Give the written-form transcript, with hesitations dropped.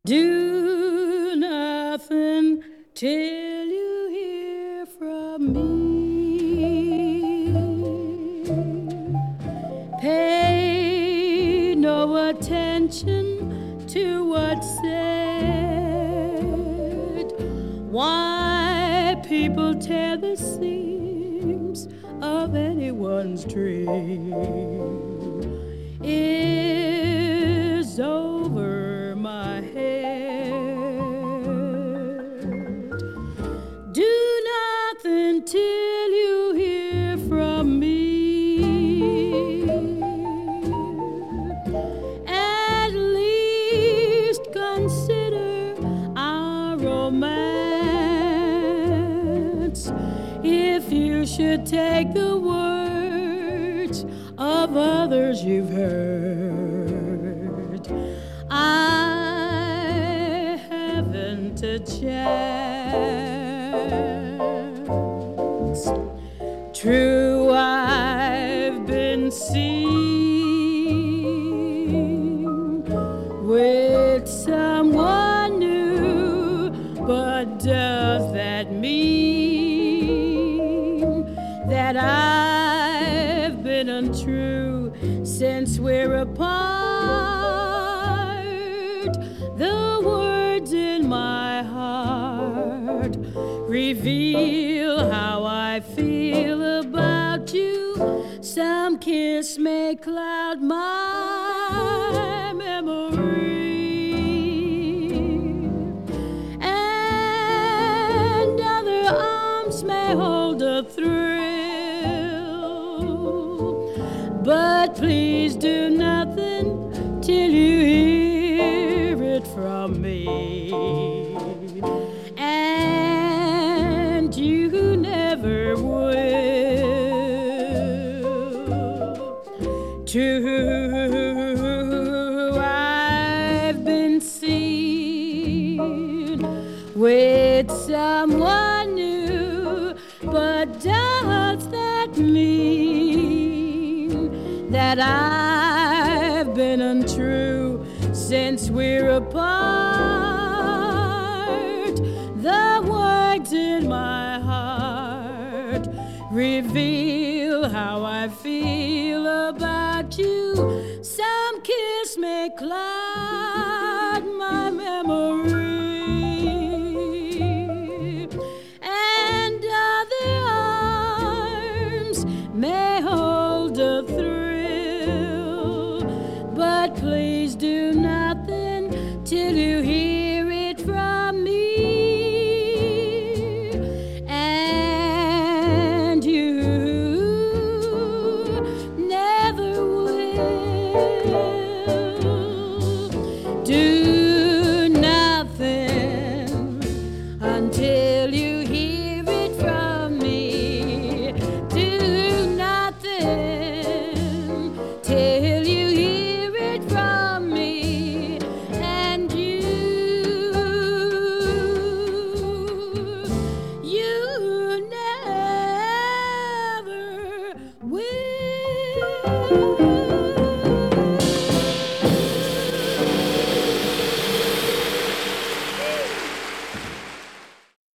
Do nothing till you hear from me. Pay no attention to what's said. Why people tear the seams of anyone's dream is over my head. Do nothing till you hear from me. At least consider our romance. If you should take the words of others you've heard, I haven't a chance. True, I've been seen with someone new, but does that mean that I've been untrue since we're apart? The words in my heart reveal how I feel about you. Some kiss may cloud my memory, and other arms may hold a thrill. But please do nothing till you hear it from me. And you never will. True, I've been seen with someone new, but does that mean that I've been untrue since we're apart? The words in my heart reveal how I feel about you. Some kiss may cloud